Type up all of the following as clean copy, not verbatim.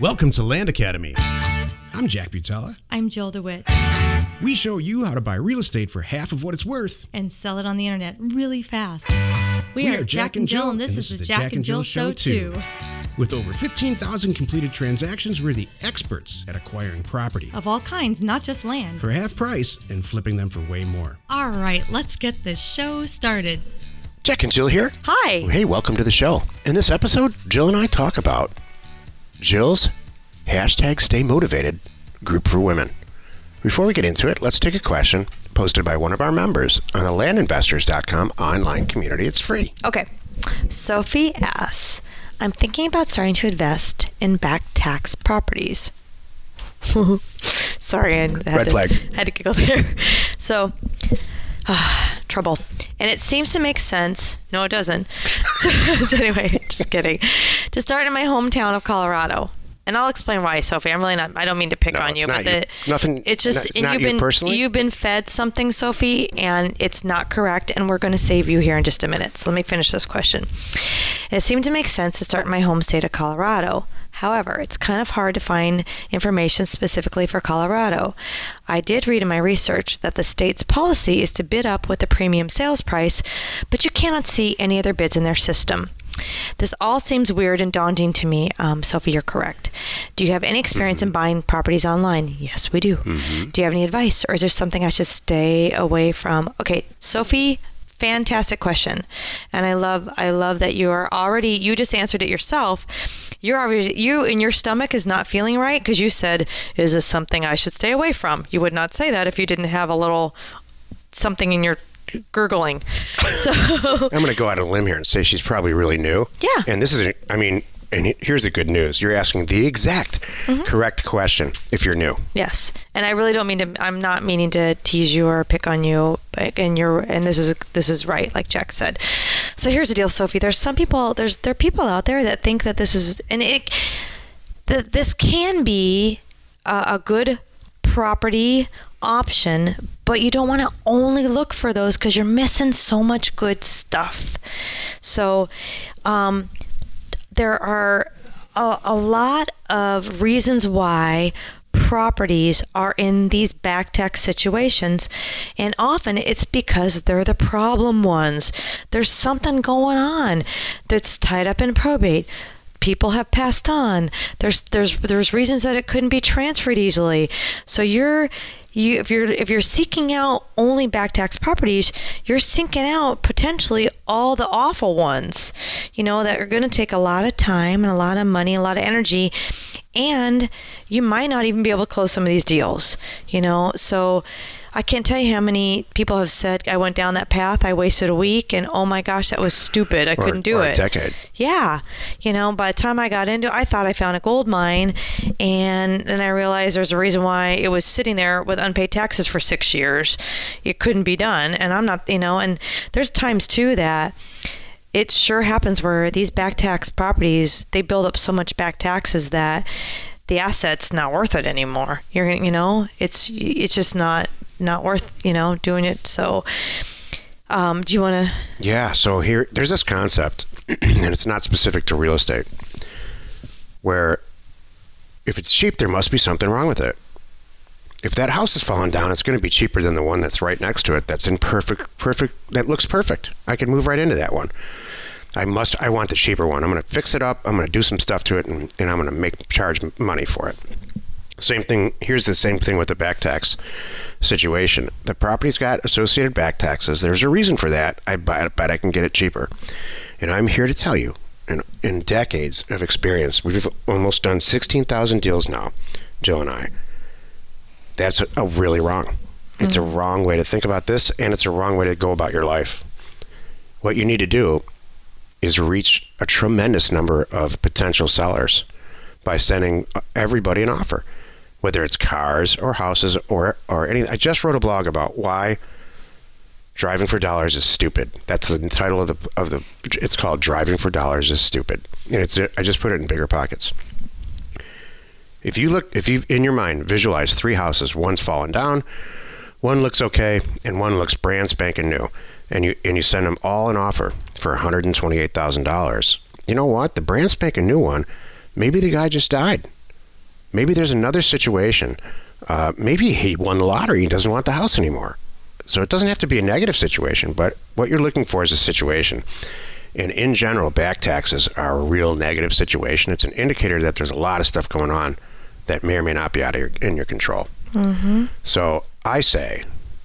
Welcome to Land Academy. I'm Jack Butala. I'm Jill DeWitt. We show you how to buy real estate for half of what it's worth. And sell it on the internet really fast. We are Jack and Jill, and this is the Jack and Jill Show 2. With over 15,000 completed transactions, we're the experts at acquiring property. Of all kinds, not just land. For half price and flipping them for way more. All right, let's get this show started. Jack and Jill here. Hi. Hey, welcome to the show. In this episode, Jill and I talk about Jill's #StayMotivated group for women. Before we get into it, let's take a question posted by one of our members on the landinvestors.com online community. It's free. Okay. Sophie asks, I'm thinking about starting to invest in back tax properties. Sorry, I Red flag. had to giggle there. So, trouble. And it seems to make sense. No, it doesn't. So anyway, just kidding. To start in my hometown of Colorado. And I'll explain why, Sophie. I don't mean to pick on you, but you've been fed something, Sophie, and it's not correct, and we're going to save you here in just a minute. So let me finish this question. It seemed to make sense to start in my home state of Colorado. However, it's kind of hard to find information specifically for Colorado. I did read in my research that the state's policy is to bid up with the premium sales price, but you cannot see any other bids in their system. This all seems weird and daunting to me. Sophie, you're correct. Do you have any experience in buying properties online? Yes, we do. Do you have any advice, or is there something I should stay away from? Okay, Sophie, fantastic question. And I love that you just answered it yourself. You in your stomach is not feeling right because you said, is this something I should stay away from? You would not say that if you didn't have a little something in your gurgling. So I'm going to go out on a limb here and say she's probably really new. Yeah. And here's the good news. You're asking the exact correct question if you're new. Yes. And I really I'm not meaning to tease you or pick on you, and this is right, like Jack said. So here's the deal, Sophie. There are people out there that think that this can be a good property option, but you don't want to only look for those because you're missing so much good stuff. So there are a lot of reasons why properties are in these back tax situations, and often it's because they're the problem ones. There's something going on that's tied up in probate. People have passed on. There's reasons that it couldn't be transferred easily. So if you're seeking out only back tax properties, you're seeking out potentially all the awful ones, that are going to take a lot of time and a lot of money, a lot of energy, and you might not even be able to close some of these deals, So I can't tell you how many people have said, I went down that path, I wasted a week, and oh my gosh, that was stupid. I couldn't do it. A decade. Yeah. By the time I got into it, I thought I found a gold mine, and then I realized there's a reason why it was sitting there with unpaid taxes for 6 years. It couldn't be done, and I'm not, and there's times too that it sure happens where these back tax properties, they build up so much back taxes that the asset's not worth it anymore. It's just not worth, doing it. So, do you want to? Yeah. So there's this concept, and it's not specific to real estate, where if it's cheap, there must be something wrong with it. If that house is falling down, it's going to be cheaper than the one that's right next to it. That's in perfect, that looks perfect. I can move right into that one. I want the cheaper one. I'm going to fix it up. I'm going to do some stuff to it, and I'm going to charge money for it. Same thing. Here's the same thing with the back tax situation. The property's got associated back taxes. There's a reason for that. I bet I can get it cheaper. And I'm here to tell you, in decades of experience, we've almost done 16,000 deals now, Jill and I. That's a really wrong. It's a wrong way to think about this, and it's a wrong way to go about your life. What you need to do is reach a tremendous number of potential sellers by sending everybody an offer, whether it's cars or houses or anything. I just wrote a blog about why driving for dollars is stupid. That's the title of the. It's called "Driving for Dollars is Stupid," and I just put it in bigger pockets. If you in your mind visualize 3 houses, one's fallen down, one looks okay, and one looks brand spanking new, and you send them all an offer for $128,000. You know what? The brand spanking new one, maybe the guy just died. Maybe there's another situation. Maybe he won the lottery and doesn't want the house anymore. So it doesn't have to be a negative situation, but what you're looking for is a situation. And in general, back taxes are a real negative situation. It's an indicator that there's a lot of stuff going on that may or may not be in your control. Mm-hmm. So I say,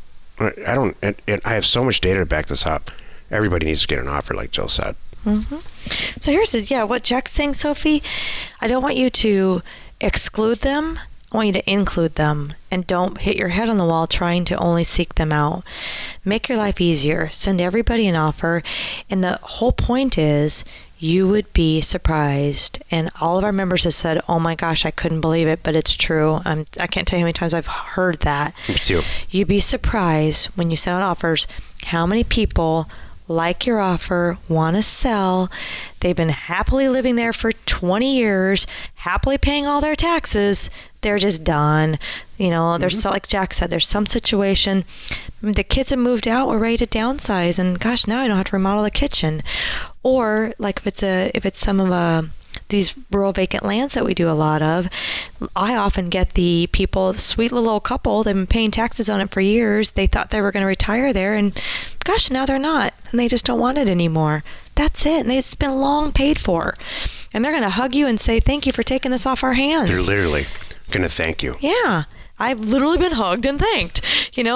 I have so much data to back this up. Everybody needs to get an offer, like Jill said. Mm-hmm. So here's what Jack's saying, Sophie. I don't want you to exclude them. I want you to include them, and don't hit your head on the wall trying to only seek them out. Make your life easier. Send everybody an offer. And the whole point is you would be surprised. And all of our members have said, oh my gosh, I couldn't believe it, but it's true. I can't tell you how many times I've heard that. Me too. You'd be surprised when you send out offers how many people like your offer, want to sell. They've been happily living there for 20 years, happily paying all their taxes. They're just done. There's like Jack said, there's some situation. The kids have moved out. We're ready to downsize, and gosh, now I don't have to remodel the kitchen. Or like if it's some of these rural vacant lands that we do a lot of, I often get the people, the sweet little old couple, they've been paying taxes on it for years. They thought they were going to retire there, and gosh, now they're not, and they just don't want it anymore. That's it, and it's been long paid for. And they're going to hug you and say, thank you for taking this off our hands. They're literally going to thank you. Yeah. I've literally been hugged and thanked, and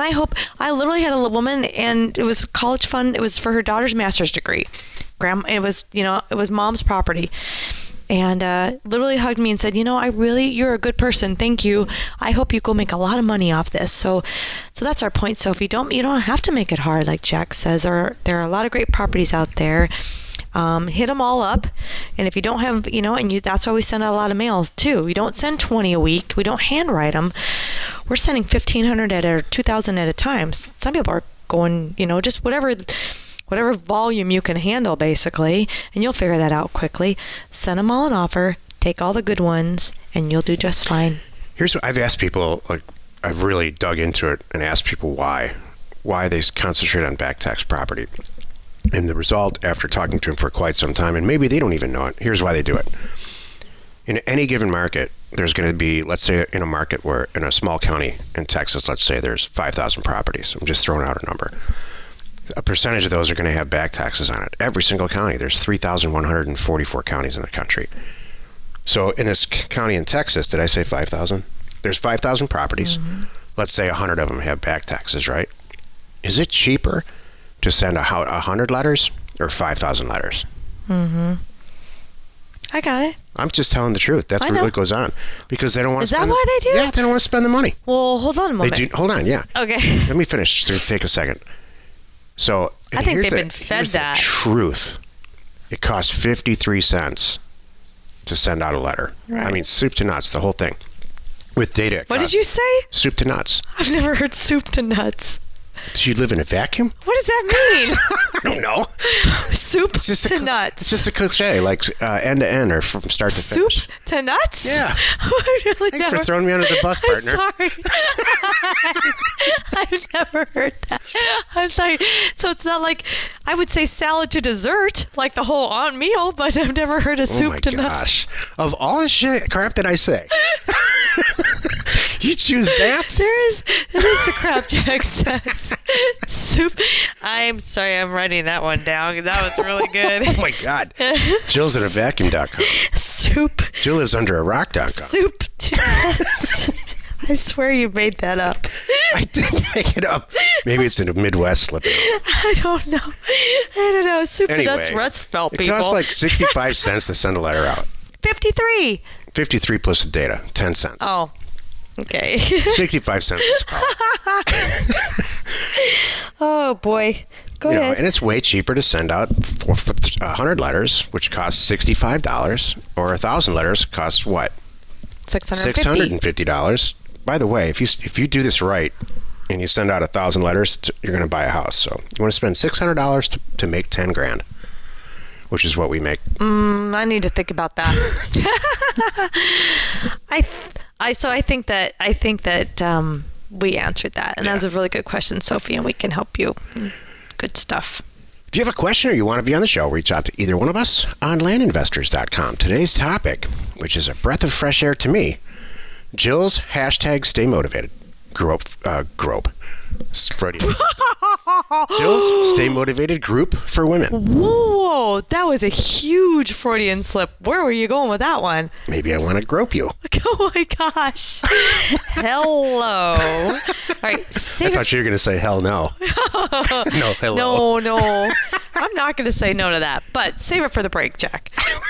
I literally had a woman, and it was college fund. It was for her daughter's master's degree. It was mom's property, and literally hugged me and said, you're a good person. Thank you. I hope you go make a lot of money off this. So that's our point, Sophie. You don't have to make it hard, like Jack says. There are a lot of great properties out there. Hit them all up, and if you don't have, that's why we send out a lot of mail too. We don't send 20 a week. We don't handwrite them. We're sending 1,500 or 2,000 at a time. Some people are going, just whatever volume you can handle, basically, and you'll figure that out quickly. Send them all an offer, take all the good ones, and you'll do just fine. Here's what I've asked people, I've really dug into it and asked people why they concentrate on back tax property. And the result, after talking to them for quite some time, and maybe they don't even know it, here's why they do it. In any given market, there's going to be, let's say in a market where in a small county in Texas, let's say there's 5,000 properties. I'm just throwing out a number. A percentage of those are going to have back taxes on it. Every single county. There's 3,144 counties in the country. So in this county in Texas, did I say 5,000? There's 5,000 properties. Mm-hmm. Let's say 100 of them have back taxes, right? Is it cheaper to send out 100 letters or 5,000 letters? Mm-hmm. I got it. I'm just telling the truth. That's what goes on. Because they don't want to spend... Is that why they do? Yeah, they don't want to spend the money. Well, hold on a moment. Hold on, yeah. Okay. Let me finish. So take a second. So I think they've been fed that. The truth. It costs 53 cents to send out a letter. Right. I mean, soup to nuts, the whole thing. With data. What did you say? Soup to nuts. I've never heard soup to nuts. Do you live in a vacuum? What does that mean? I don't know. Soup to nuts. It's just a cliche, like end to end or from start to finish. Soup to nuts? Yeah. Thanks for throwing me under the bus, partner. I'm sorry. I've never heard that. So it's not like, I would say salad to dessert, like the whole on meal, but I've never heard of soup to nuts. Oh my gosh. Of all the shit crap that I say. You choose that? It is the crap Jack says. Soup. I'm sorry, I'm writing that one down because that was really good. Oh my God. Jill's at a vacuum.com. Soup. Jill lives under a rock.com. Soup to nuts. I swear you made that up. I didn't make it up. Maybe it's in a Midwest slipping. I don't know. Soup to nuts, Russ spell people. It costs like 65 cents to send a letter out. 53. 53 plus the data, 10 cents. Oh. Okay. 65 cents is called. Oh, boy. Go ahead. And it's way cheaper to send out 100 letters, which costs $65, or 1,000 letters costs what? $650. By the way, if you do this right and you send out 1,000 letters, you're going to buy a house. So you want to spend $600 to make $10,000, which is what we make. I need to think about that. I think that we answered that, and that was a really good question, Sophie, and we can help you. Good stuff. If you have a question or you want to be on the show, reach out to either one of us on landinvestors.com. Today's topic, which is a breath of fresh air to me, Jill's hashtag stay motivated. Grope. Freudian. Jill's Stay Motivated group for women. Whoa, that was a huge Freudian slip. Where were you going with that one? Maybe I want to grope you. Oh my gosh. Hello. All right. I thought you were going to say hell no. No, hello. No. I'm not going to say no to that, but save it for the break, Jack.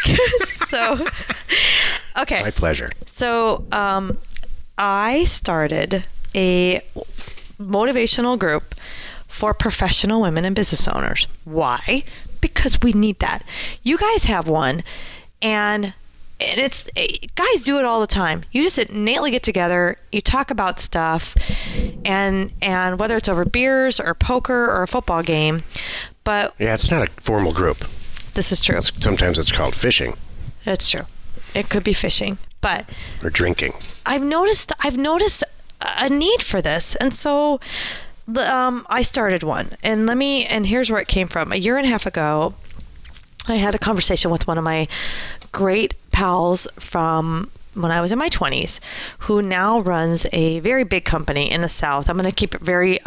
Okay. My pleasure. So, I started a motivational group for professional women and business owners. Why? Because we need that. You guys have one, and it's guys do it all the time. You just innately get together, you talk about stuff, and whether it's over beers or poker or a football game. But yeah, it's not a formal group. This is true. Sometimes it's called fishing. It's true. It could be fishing, but or drinking. I've noticed a need for this, and so I started one. And here's where it came from. A year and a half ago, I had a conversation with one of my great pals from when I was in my 20s, who now runs a very big company in the South. I'm going to keep it very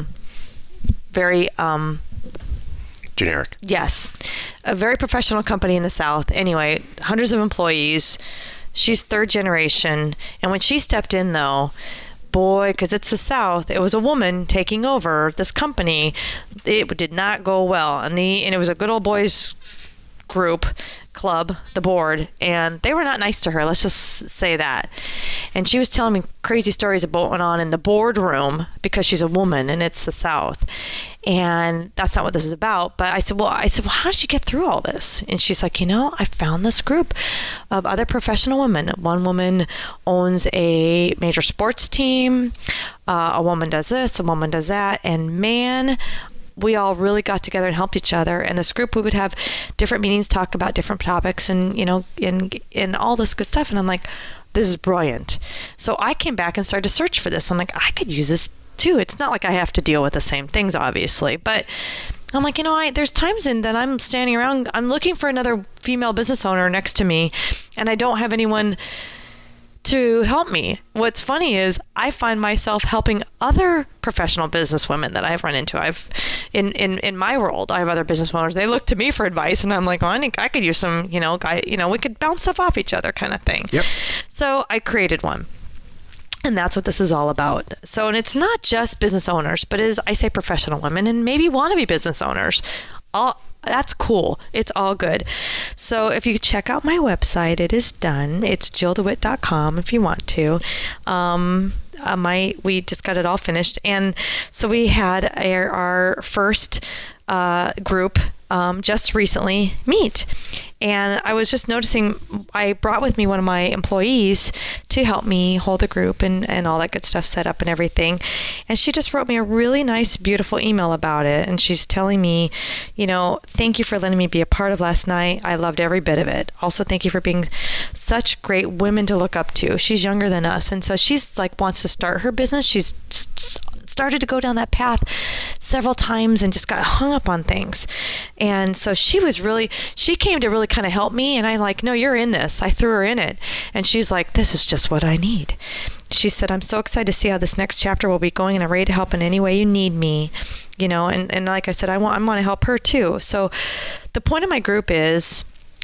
generic. Yes. A very professional company in the South. Anyway, hundreds of employees. She's third generation. And when she stepped in, though, boy, because it's the South, it was a woman taking over this company. It did not go well. And it was a good old boys club, the board, and they were not nice to her. Let's just say that. And she was telling me crazy stories about what went on in the boardroom because she's a woman and it's the South. And that's not what this is about. But I said, well, how did you get through all this? And she's like, I found this group of other professional women. One woman owns a major sports team. A woman does this, a woman does that. And man, we all really got together and helped each other. And this group, we would have different meetings, talk about different topics and, and all this good stuff. And I'm like, this is brilliant. So I came back and started to search for this. I'm like, I could use this too. It's not like I have to deal with the same things, obviously, but I'm like, there's times that I'm standing around, I'm looking for another female business owner next to me, and I don't have anyone to help me. What's funny is I find myself helping other professional business women that I've run into. In my world, I have other business owners. They look to me for advice, and I'm like, I think I could use some, we could bounce stuff off each other kind of thing. Yep. So I created one. And that's what this is all about. So, and it's not just business owners, but I say professional women and maybe want to be business owners. That's cool. It's all good. So if you check out my website, it is done. It's jilldewitt.com if you want to. We just got it all finished. And so we had our first group just recently meet. And I was just noticing, I brought with me one of my employees to help me hold the group and all that good stuff set up and everything. And she just wrote me a really nice, beautiful email about it. And she's telling me, thank you for letting me be a part of last night. I loved every bit of it. Also, thank you for being such great women to look up to. She's younger than us. And so she's wants to start her business. She's started to go down that path several times and just got hung up on things. And so she came to really kind of help me. And I no, you're in this. I threw her in it. And she's like, this is just what I need. She said, I'm so excited to see how this next chapter will be going, and I'm ready to help in any way you need me. And like I said, I want to help her too. So the point of my group is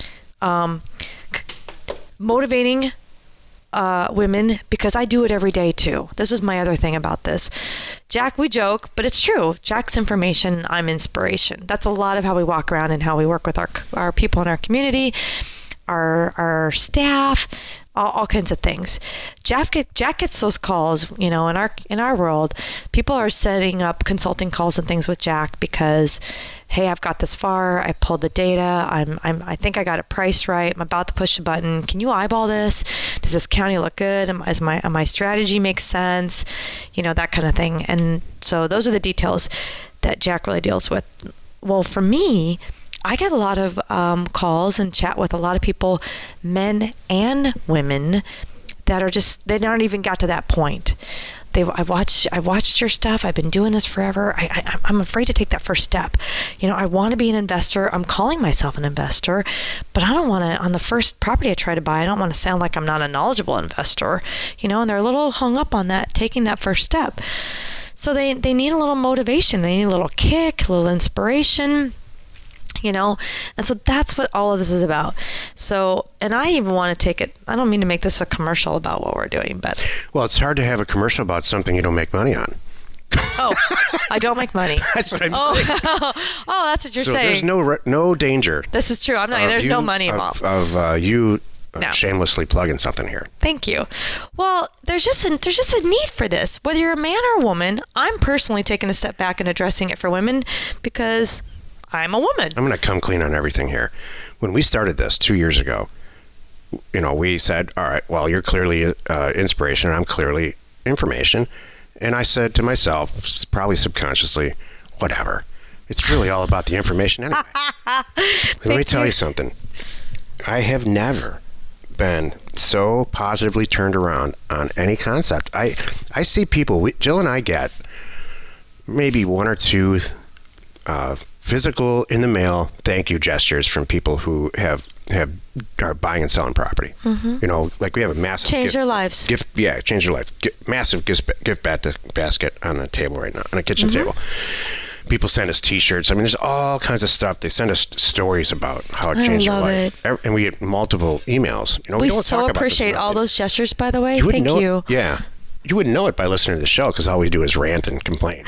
motivating women, because I do it every day too. This is my other thing about this. Jack, we joke, but it's true. Jack's information, I'm inspiration. That's a lot of how we walk around and how we work with our people in our community, our staff, all kinds of things. Jack gets those calls, in our world. People are setting up consulting calls and things with Jack because, hey, I've got this far. I pulled the data. I think I got it priced right. I'm about to push a button. Can you eyeball this? Does this county look good? My strategy makes sense? That kind of thing. And so those are the details that Jack really deals with. Well, for me, I get a lot of calls and chat with a lot of people, men and women, that are they aren't even got to that point. I've watched your stuff. I've been doing this forever. I'm afraid to take that first step. I want to be an investor. I'm calling myself an investor, but I don't want to, on the first property I try to buy, I don't want to sound like I'm not a knowledgeable investor, and they're a little hung up on that, taking that first step. So they need a little motivation. They need a little kick, a little inspiration. And so that's what all of this is about. So, and I even want to take it, I don't mean to make this a commercial about what we're doing, but. Well, it's hard to have a commercial about something you don't make money on. Oh, I don't make money. That's what I'm saying. Oh, that's what you're saying. So there's no danger. This is true. There's no money involved. No. Shamelessly plugging something here. Thank you. Well, there's just a need for this. Whether you're a man or a woman, I'm personally taking a step back and addressing it for women because I'm a woman. I'm going to come clean on everything here. When we started this 2 years ago, we said, all right, well, you're clearly inspiration and I'm clearly information. And I said to myself, probably subconsciously, whatever. It's really all about the information anyway. Let me tell you something. I have never been so positively turned around on any concept. I see people, Jill and I get maybe one or two physical in the mail thank you gestures from people who are buying and selling property. Mm-hmm. Like we have a massive change their lives. Change their life. Massive gift basket on the table right now, on a kitchen table. People send us T-shirts. There's all kinds of stuff. They send us stories about how it changed their life. And we get multiple emails. We don't so appreciate all those gestures, by the way. Thank you. Yeah. You wouldn't know it by listening to the show because all we do is rant and complain.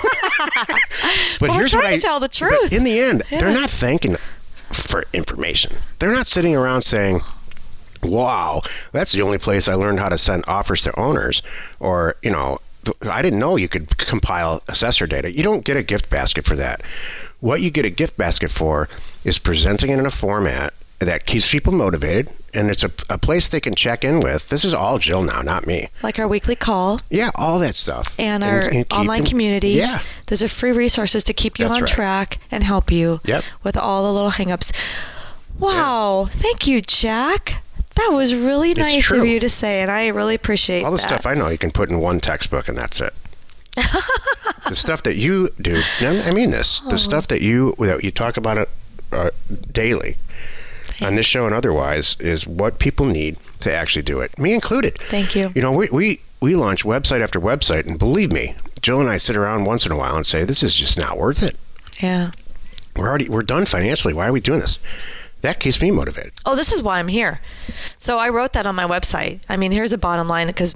But here's what I tell the truth. In the end, they're not thanking for information. They're not sitting around saying, wow, that's the only place I learned how to send offers to owners, or, I didn't know you could compile assessor data. You don't get a gift basket for that. What you get a gift basket for is presenting it in a format that keeps people motivated, and it's a place they can check in with. This is all Jill now, not me. Like our weekly call. Yeah, all that stuff. And our online community. Yeah. Those are free resources to keep you on track and help you with all the little hang-ups. Wow. Yeah. Thank you, Jack. That was really nice of you to say, and I really appreciate all the stuff I know you can put in one textbook, and that's it. The stuff that you do, I mean this, the stuff that you talk about daily, on this show and otherwise, is what people need to actually do it. Me included. Thank you. We launch website after website, and believe me, Jill and I sit around once in a while and say, this is just not worth it. Yeah. We're done financially. Why are we doing this? That keeps me motivated. Oh, this is why I'm here. So I wrote that on my website. Here's a bottom line, because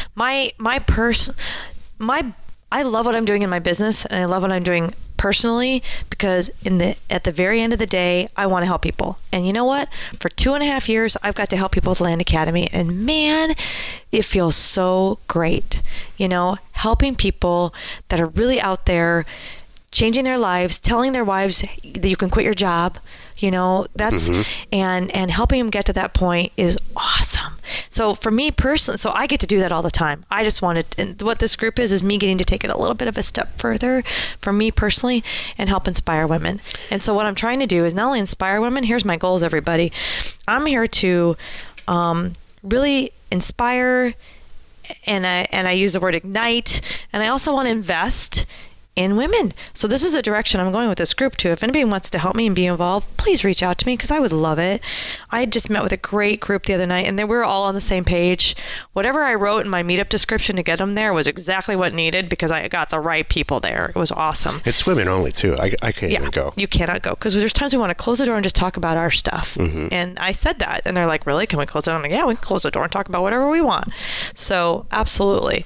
I love what I'm doing in my business, and I love what I'm doing personally, because at the very end of the day, I want to help people. And you know what? For 2.5 years, I've got to help people with Land Academy, and man, it feels so great. Helping people that are really out there, changing their lives, telling their wives that you can quit your job. That's and helping them get to that point is awesome. So for me personally, so I get to do that all the time. I just wanted, and what this group is me getting to take it a little bit of a step further for me personally and help inspire women. And so what I'm trying to do is not only inspire women, here's my goals, everybody. I'm here to really inspire, and I use the word ignite, and I also want to invest in women. So this is the direction I'm going with this group too. If anybody wants to help me and be involved, please reach out to me, because I would love it. I just met with a great group the other night, and we were all on the same page. Whatever I wrote in my meetup description to get them there was exactly what needed, because I got the right people there. It was awesome. It's women only too. I can't even go. You cannot go, because there's times we want to close the door and just talk about our stuff. And I said that, and they're like, really? Can we close it? I'm like, yeah, we can close the door and talk about whatever we want. So absolutely.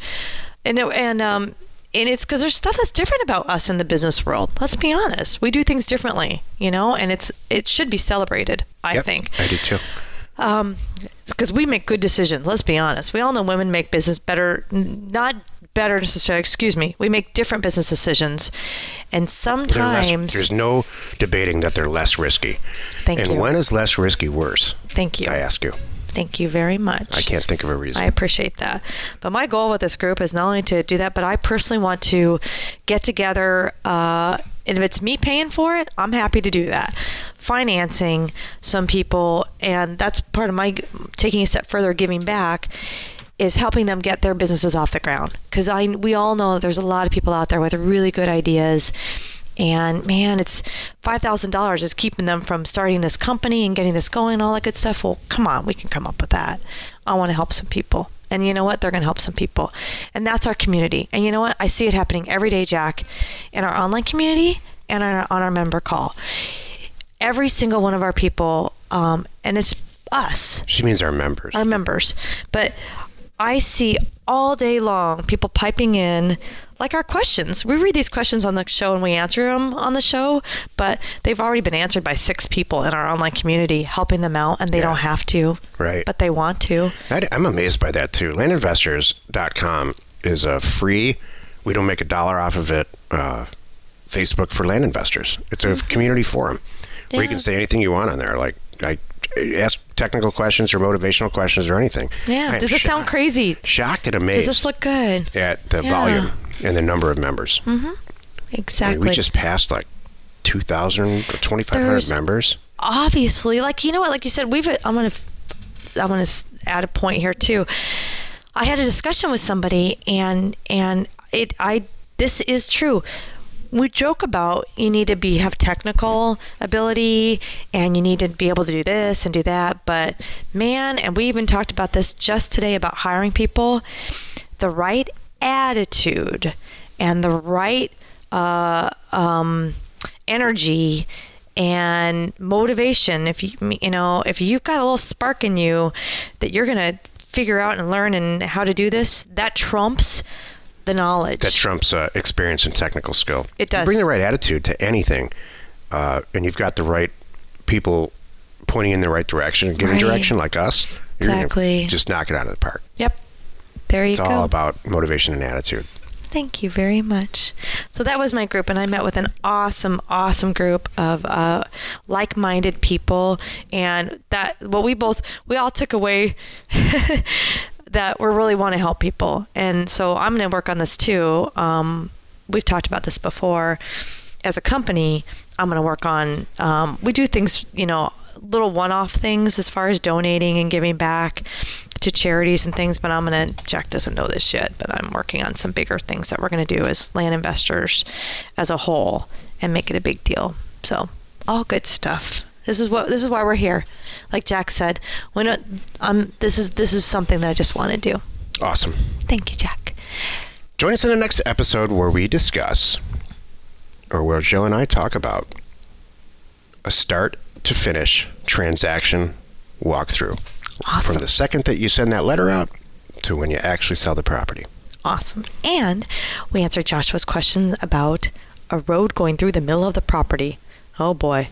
And it's because there's stuff that's different about us in the business world. Let's be honest. We do things differently, and it should be celebrated, I think. I do too. Because we make good decisions. Let's be honest. We all know women make business better, not better necessarily, excuse me. We make different business decisions. And sometimes... There's no debating that they're less risky. Thank you. And when is less risky worse? Thank you. I ask you. Thank you very much. I can't think of a reason. I appreciate that. But my goal with this group is not only to do that, but I personally want to get together, and if it's me paying for it, I'm happy to do that. Financing some people, and that's part of my taking a step further, giving back, is helping them get their businesses off the ground. Because we all know there's a lot of people out there with really good ideas. And man, it's $5,000 is keeping them from starting this company and getting this going and all that good stuff. Well, come on, we can come up with that. I want to help some people. And you know what? They're going to help some people. And that's our community. And you know what? I see it happening every day, Jack, in our online community and on our member call. Every single one of our people, and it's us. She means our members. Our members. But I see all day long people piping in, like our questions. We read these questions on the show and we answer them on the show, but they've already been answered by 6 people in our online community, helping them out, and they don't have to. Right. But they want to. I'm amazed by that too. Landinvestors.com is a free, we don't make $1 off of it, Facebook for land investors. It's a community forum where you can say anything you want on there. Like, I ask technical questions or motivational questions or anything. Yeah. Does it sound crazy? Shocked and amazed. Does this look good? At the volume and the number of members. Exactly. I mean, we just passed like 2,000 or 2,500 members. Obviously, like, you know what? Like you said, I'm gonna add a point here too. I had a discussion with somebody, and this is true. We joke about you need to have technical ability and you need to be able to do this and do that. But man, and we even talked about this just today about hiring people, the right attitude and the right energy and motivation. If you've got a little spark in you that you're going to figure out and learn and how to do this, that trumps the knowledge. That trumps experience and technical skill. It does. You bring the right attitude to anything, and you've got the right people pointing in the right direction and giving direction, like us. You're gonna just knock it out of the park. Yep. There you go. It's all about motivation and attitude. Thank you very much. So that was my group, and I met with an awesome, awesome group of like-minded people, and we all took away that we really want to help people. And so I'm going to work on this too. We've talked about this before. As a company, I'm going to work on, we do things, little one-off things as far as donating and giving back to charities and things, but Jack doesn't know this yet, but I'm working on some bigger things that we're going to do as land investors as a whole and make it a big deal. So all good stuff. This is why we're here. Like Jack said, this is something that I just want to do. Awesome. Thank you, Jack. Join us in the next episode where we discuss, or where Jill and I talk about, a start to finish transaction walkthrough. Awesome. From the second that you send that letter out to when you actually sell the property. Awesome. And we answered Joshua's question about a road going through the middle of the property. Oh boy.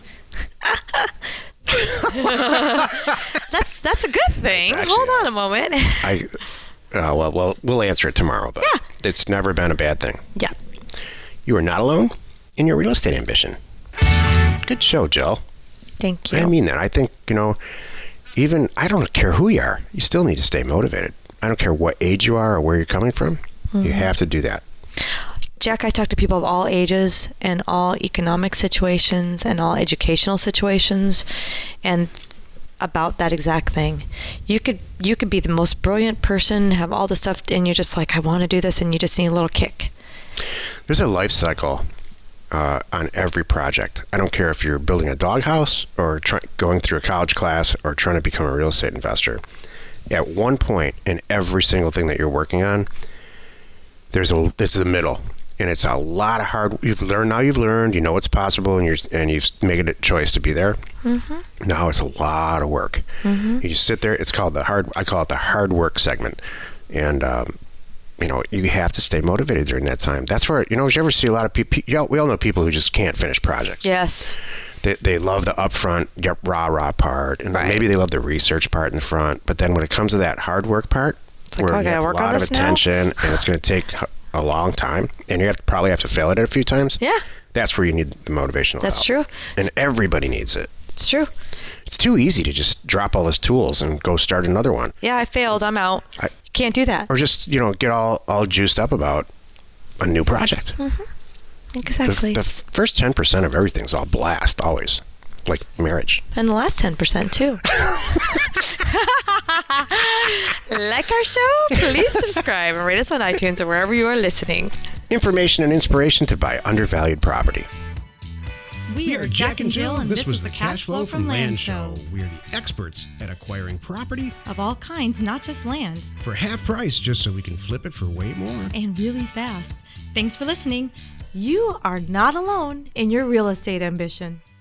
That's a good thing. Actually, hold on a moment. Well, we'll answer it tomorrow, but it's never been a bad thing. Yeah. You are not alone in your real estate ambition. Good show, Jill. Thank you. I mean that. I think, even, I don't care who you are, you still need to stay motivated. I don't care what age you are or where you're coming from. You have to do that. Jack, I talk to people of all ages and all economic situations and all educational situations, and about that exact thing. You could be the most brilliant person, have all the stuff, and you're just like, I want to do this, and you just need a little kick. There's a life cycle on every project. I don't care if you're building a doghouse or going through a college class or trying to become a real estate investor. At one point in every single thing that you're working on, this is the middle. And it's a lot of hard. You've learned, you know it's possible, and you've made a choice to be there. Mm-hmm. Now it's a lot of work. Mm-hmm. You just sit there. It's called I call it the hard work segment, and you have to stay motivated during that time. That's where you ever see a lot of people. We all know people who just can't finish projects. Yes. They love the upfront rah part, and maybe they love the research part in the front. But then when it comes to that hard work part, it's like, where you have a lot of attention, and it's going to take a long time, and you probably have to fail at it a few times. Yeah. That's where you need the motivational That's help. True. And everybody needs it. It's true. It's too easy to just drop all those tools and go start another one. Yeah, I failed. I'm out. You can't do that. Or just, get all juiced up about a new project. Mm-hmm. Exactly. The first 10% of everything's all blast, always. like marriage. And the last 10% too. Like our show? Please subscribe and rate us on iTunes or wherever you are listening. Information and inspiration to buy undervalued property. We are Jack and Jill, and this was the Cash Flow from Land Show. We are the experts at acquiring property of all kinds, not just land, for half price, just so we can flip it for way more. And really fast. Thanks for listening. You are not alone in your real estate ambition.